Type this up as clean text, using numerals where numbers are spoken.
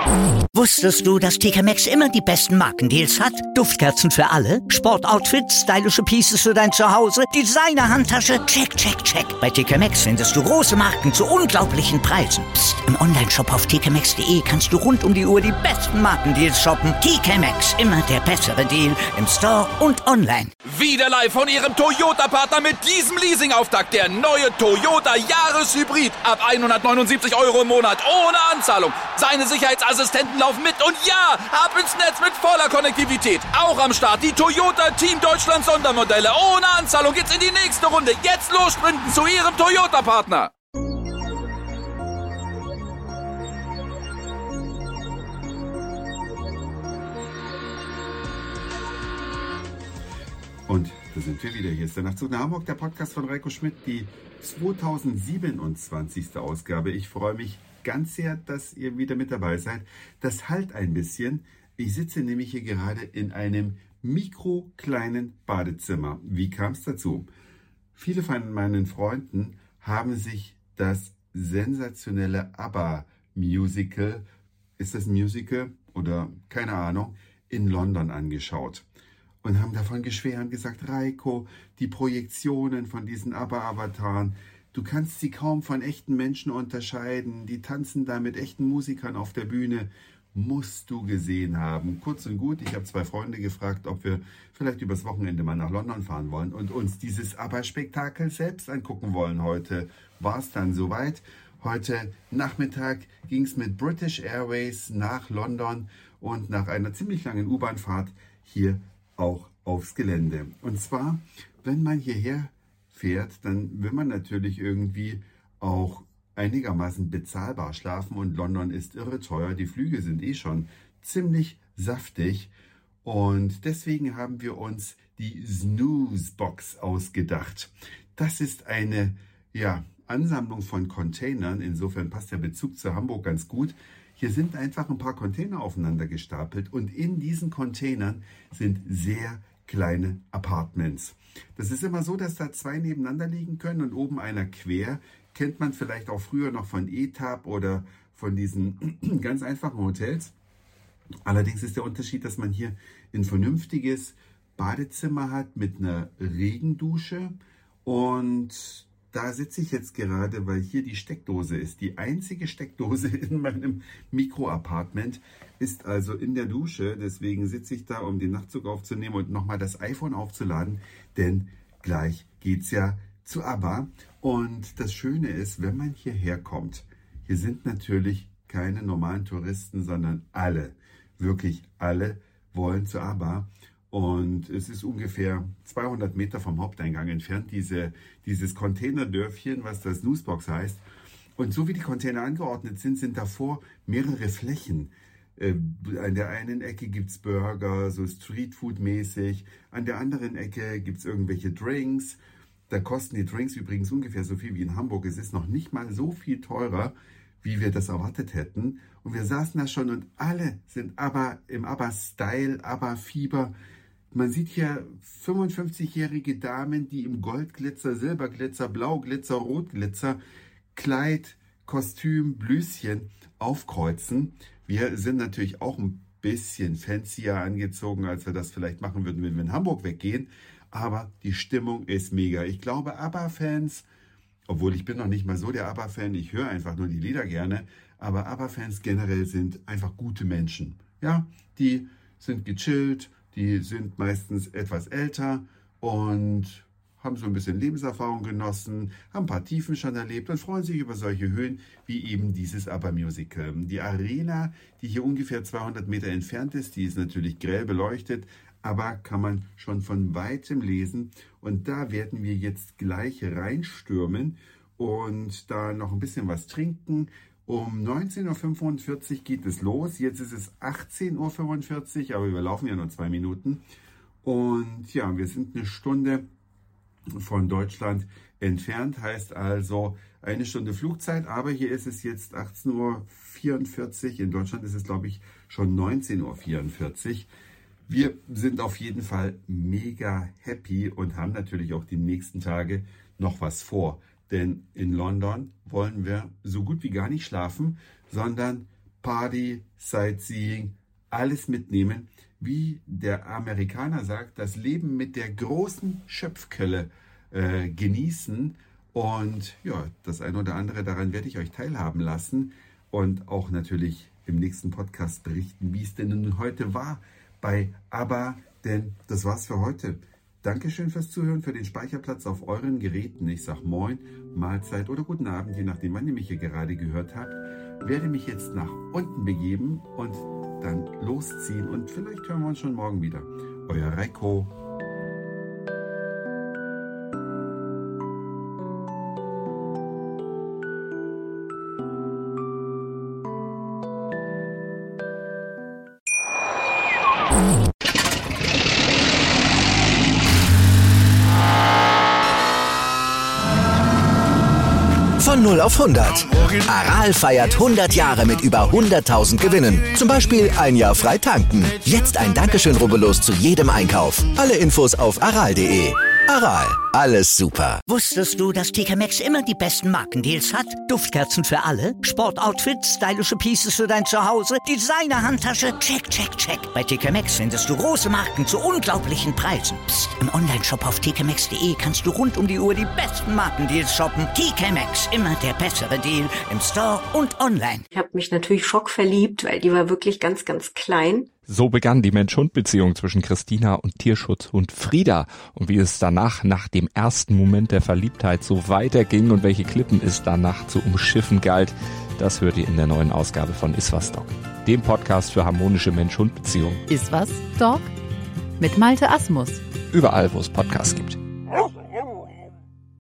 Wusstest du, dass TK Maxx immer die besten Markendeals hat? Duftkerzen für alle, Sportoutfits, stylische Pieces für dein Zuhause, Designer-Handtasche, check, check, check. Bei TK Maxx findest du große Marken zu unglaublichen Preisen. Psst. Im Onlineshop auf tkmaxx.de kannst du rund um die Uhr die besten Markendeals shoppen. TK Maxx, immer der bessere Deal im Store und online. Wieder live von Ihrem Toyota-Partner mit diesem Leasing-Auftakt. Der neue Toyota Jahreshybrid. Ab 179 € im Monat. Ohne Anzahlung. Seine Sicherheitsassistenten laufen mit. Und ja, ab ins Netz mit voller Konnektivität. Auch am Start die Toyota Team Deutschland Sondermodelle. Ohne Anzahlung geht's in die nächste Runde. Jetzt los sprinten zu Ihrem Toyota-Partner. Und da sind wir wieder. Hier ist der Nachtzug nach Hamburg, der Podcast von Reiko Schmidt, die 2027. Ausgabe. Ich freue mich ganz sehr, dass ihr wieder mit dabei seid. Das halt ein bisschen. Ich sitze nämlich hier gerade in einem mikrokleinen Badezimmer. Wie kam es dazu? Viele von meinen Freunden haben sich das sensationelle ABBA-Musical, ist das ein Musical oder keine Ahnung, in London angeschaut. Und haben davon geschwärmt und gesagt, Reiko, die Projektionen von diesen ABBA-Avataren, du kannst sie kaum von echten Menschen unterscheiden. Die tanzen da mit echten Musikern auf der Bühne. Musst du gesehen haben. Kurz und gut, ich habe 2 Freunde gefragt, ob wir vielleicht übers Wochenende mal nach London fahren wollen und uns dieses ABBA-Spektakel selbst angucken wollen. Heute war es dann soweit. Heute Nachmittag ging es mit British Airways nach London und nach einer ziemlich langen U-Bahn-Fahrt hier auch aufs Gelände. Und zwar, wenn man hierher fährt, dann will man natürlich irgendwie auch einigermaßen bezahlbar schlafen und London ist irre teuer. Die Flüge sind schon ziemlich saftig und deswegen haben wir uns die Snooze-Box ausgedacht. Das ist eine Ansammlung von Containern. Insofern passt der Bezug zu Hamburg ganz gut. Hier sind einfach ein paar Container aufeinander gestapelt und in diesen Containern sind sehr kleine Apartments. Das ist immer so, dass da 2 nebeneinander liegen können und oben einer quer. Kennt man vielleicht auch früher noch von ETAP oder von diesen ganz einfachen Hotels. Allerdings ist der Unterschied, dass man hier ein vernünftiges Badezimmer hat mit einer Regendusche und da sitze ich jetzt gerade, weil hier die Steckdose ist. Die einzige Steckdose in meinem Mikroapartment ist also in der Dusche. Deswegen sitze ich da, um den Nachtzug aufzunehmen und nochmal das iPhone aufzuladen. Denn gleich geht's ja zu ABBA. Und das Schöne ist, wenn man hierher kommt, hier sind natürlich keine normalen Touristen, sondern alle, wirklich alle wollen zu ABBA. Und es ist ungefähr 200 Meter vom Haupteingang entfernt, dieses Containerdörfchen, was das Snoozebox heißt. Und so wie die Container angeordnet sind, sind davor mehrere Flächen. An der einen Ecke gibt es Burger, so Streetfood-mäßig. An der anderen Ecke gibt es irgendwelche Drinks. Da kosten die Drinks übrigens ungefähr so viel wie in Hamburg. Es ist noch nicht mal so viel teurer, wie wir das erwartet hätten. Und wir saßen da schon und alle sind aber im ABBA-Style, ABBA-Fieber. Man sieht hier 55-jährige Damen, die im Goldglitzer, Silberglitzer, Blauglitzer, Rotglitzer, Kleid, Kostüm, Blüschen aufkreuzen. Wir sind natürlich auch ein bisschen fancier angezogen, als wir das vielleicht machen würden, wenn wir in Hamburg weggehen. Aber die Stimmung ist mega. Ich glaube, ABBA-Fans, obwohl ich bin noch nicht mal so der ABBA-Fan, ich höre einfach nur die Lieder gerne, aber ABBA-Fans generell sind einfach gute Menschen. Ja, die sind gechillt, die sind meistens etwas älter und haben so ein bisschen Lebenserfahrung genossen, haben ein paar Tiefen schon erlebt und freuen sich über solche Höhen wie eben dieses ABBA-Musical. Die Arena, die hier ungefähr 200 Meter entfernt ist, die ist natürlich grell beleuchtet, aber kann man schon von weitem lesen. Und da werden wir jetzt gleich reinstürmen und da noch ein bisschen was trinken. Um 19.45 Uhr geht es los. Jetzt ist es 18.45 Uhr, aber wir laufen ja nur 2 Minuten. Und ja, wir sind eine Stunde von Deutschland entfernt, heißt also 1 Stunde Flugzeit. Aber hier ist es jetzt 18.44 Uhr. In Deutschland ist es, glaube ich, schon 19.44 Uhr. Wir sind auf jeden Fall mega happy und haben natürlich auch die nächsten Tage noch was vor. Denn in London wollen wir so gut wie gar nicht schlafen, sondern Party, Sightseeing, alles mitnehmen. Wie der Amerikaner sagt, das Leben mit der großen Schöpfkelle genießen. Und ja, das eine oder andere daran werde ich euch teilhaben lassen und auch natürlich im nächsten Podcast berichten, wie es denn nun heute war bei ABBA, denn das war's für heute. Dankeschön fürs Zuhören, für den Speicherplatz auf euren Geräten. Ich sag Moin, Mahlzeit oder guten Abend, je nachdem, wann ihr mich hier gerade gehört habt. Werde mich jetzt nach unten begeben und dann losziehen und vielleicht hören wir uns schon morgen wieder. Euer Reiko. Von 0 auf 100. Aral feiert 100 Jahre mit über 100.000 Gewinnen. Zum Beispiel ein Jahr frei tanken. Jetzt ein Dankeschön, rubbellos zu jedem Einkauf. Alle Infos auf aral.de. Aral, alles super. Wusstest du, dass TK Maxx immer die besten Markendeals hat? Duftkerzen für alle, Sportoutfits, stylische Pieces für dein Zuhause, Designer-Handtasche, check, check, check. Bei TK Maxx findest du große Marken zu unglaublichen Preisen. Psst. Im Onlineshop auf tkmaxx.de kannst du rund um die Uhr die besten Markendeals shoppen. TK Maxx, immer der bessere Deal im Store und online. Ich habe mich natürlich schockverliebt, weil die war wirklich ganz, ganz klein. So begann die Mensch-Hund-Beziehung zwischen Christina und Tierschutzhund Frieda. Und wie es danach, nach dem ersten Moment der Verliebtheit, so weiterging und welche Klippen es danach zu umschiffen galt, das hört ihr in der neuen Ausgabe von Iswas Dog, dem Podcast für harmonische Mensch-Hund-Beziehungen. Iswas Dog? Mit Malte Asmus. Überall, wo es Podcasts gibt.